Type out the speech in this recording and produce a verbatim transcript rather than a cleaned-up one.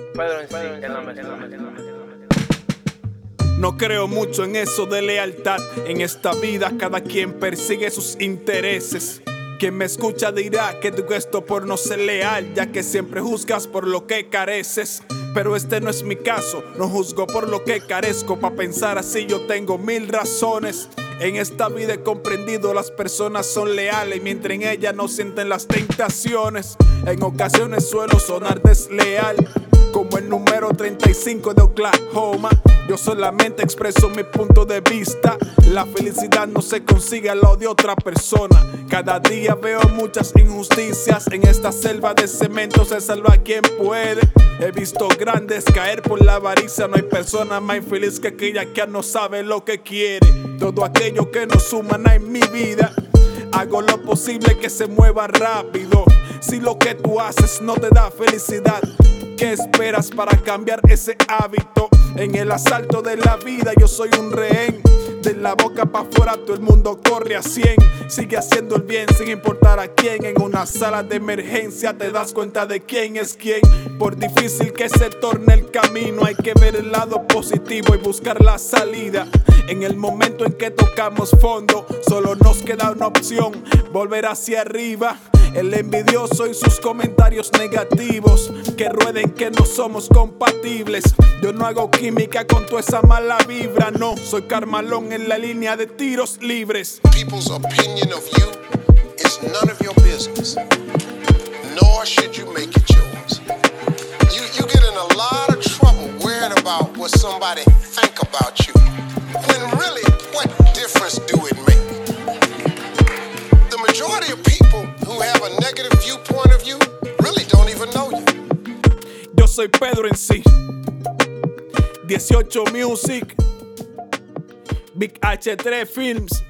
Pedro en sí, en la mesa, en la mesa, en la mesa. No creo mucho en eso de lealtad. En esta vida cada quien persigue sus intereses. Quien me escucha dirá que tu gesto por no ser leal, ya que siempre juzgas por lo que careces. Pero este no es mi caso, no juzgo por lo que carezco. Pa' pensar así yo tengo mil razones. En esta vida he comprendido las personas son leales mientras en ellas no sienten las tentaciones. En ocasiones suelo sonar desleal, como el número treinta y cinco de Oklahoma. Yo solamente expreso mi punto de vista. La felicidad no se consigue al lado de otra persona. Cada día veo muchas injusticias. En esta selva de cemento se salva quien puede. He visto grandes caer por la avaricia. No hay persona más infeliz que aquella que no sabe lo que quiere. Todo aquello que no suma nada en mi vida, hago lo posible que se mueva rápido. Si lo que tú haces no te da felicidad, ¿qué esperas para cambiar ese hábito? En el asalto de la vida yo soy un rehén. De la boca para afuera todo el mundo corre a cien. Sigue haciendo el bien sin importar a quién. En una sala de emergencia te das cuenta de quién es quién. Por difícil que se torne el camino, hay que ver el lado positivo y buscar la salida. En el momento en que tocamos fondo, solo nos queda una opción: volver hacia arriba. El envidioso y sus comentarios negativos que rueden que no somos compatibles. Yo no hago química con toda esa mala vibra, no. Soy Carmalón en la línea de tiros libres. People's opinion of you is none of your business, nor should you make it yours. You, you get in a lot of trouble worrying about what somebody think about you, when really, what difference do it make? The majority of people who have a negative viewpoint of you really don't even know you. Yo soy Pedro en sí. dieciocho Music, Big H tres Films.